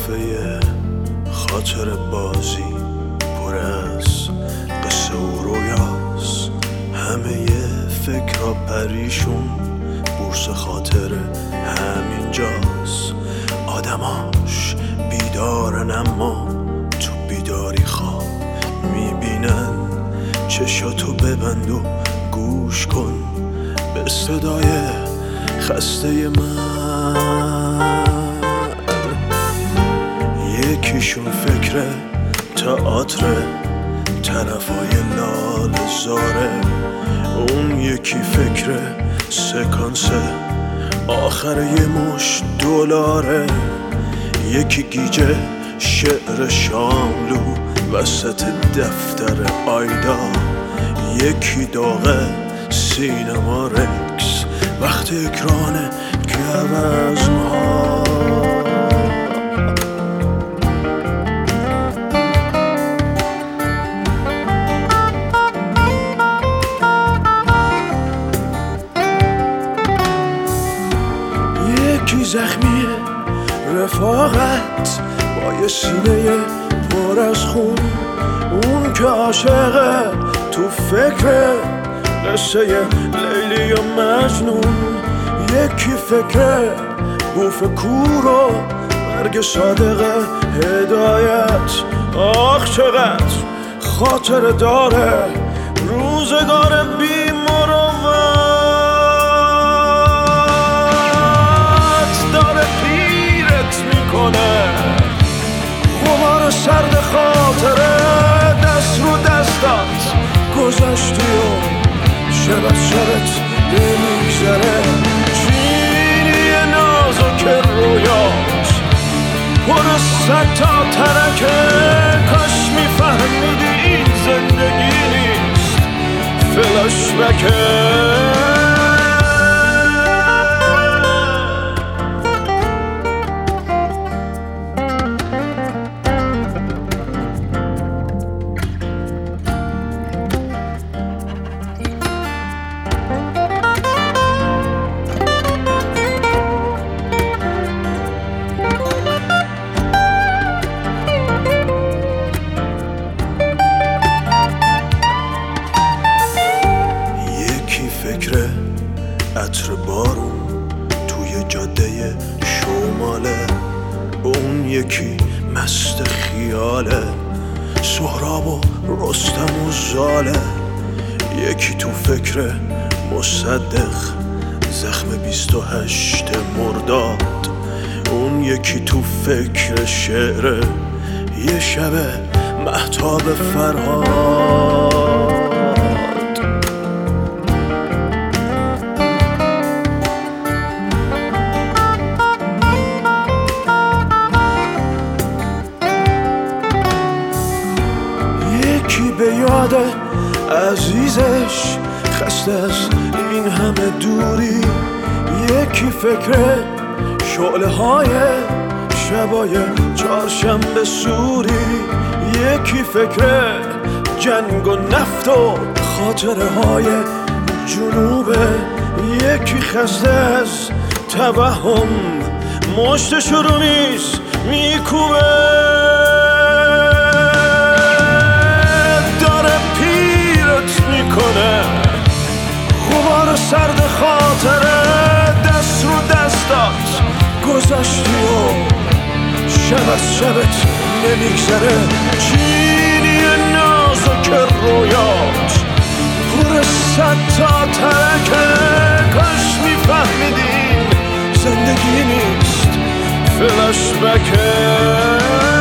صفحه خاطر بازی پر از قصه و رویاست، همه فکرها پریشون، بورس خاطر همینجاست. آدماش بیدارن اما تو بیداری خواب میبینن. چشاتو ببند و گوش کن به صدای خسته من. یکیشون فکر تئاتر طرفای لال زاره، اون یکی فکر سکانس آخر یه مش دلاره، یکی گیجه شعر شاملو وسط دفتر آیدا، یکی داغه سینما رکس وقت اکران گوزن‌ها. یکی زخمی رفاقت با یه سینه پر از خون، اون که عاشقه تو فکر قصه لیلی و مجنون، یکی فکر بوف کور و مرگ صادق هدایت. آخ چقدر خاطر داره روزگار بی مروت، داره پیرت میکنه غبار سرد خاطره، دست رو دستات گذشتی و شب از شبت نمیگذره. چینی نازک رویات پر صد تا ترکه، کاش میفهمیدی این زندگی نیست فلاش بکه. فکر عطر بارون توی جاده شماله، اون یکی مست خیاله سهراب و رستم و زاله، یکی تو فکر مصدق زخم 28 مرداد، اون یکی تو فکر شعر یه شب مهتاب فرهاد. یکی به یاد عزیزش خسته از این همه دوری، یکی فکر شعله های شبای چهارشنبه سوری، یکی فکر جنگ و نفت و خاطره های جنوبه، یکی خسته از توهم مشتش رو نیست میکوبه. غبار سرد خاطره دست رو دستات گذشتی و شب از شبت نمیگذره. چینی نازک رویات پر صد تا ترکه، کاش میفهمیدین زندگی نیست فلاش بکه.